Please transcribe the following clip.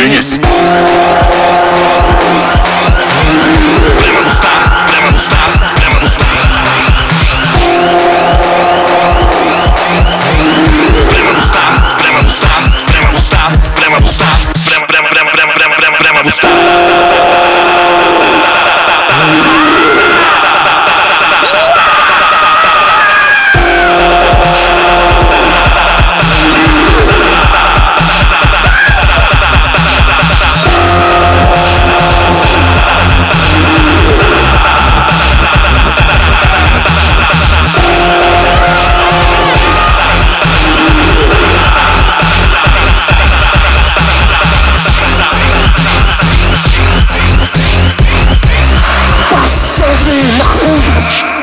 Денис. Прямо в уста, прямо в уста, прямо в уста. Прямо в уста, прямо в уста, прямо в уста, прямо в уста, прямо в уста. Пошел ты нахуй!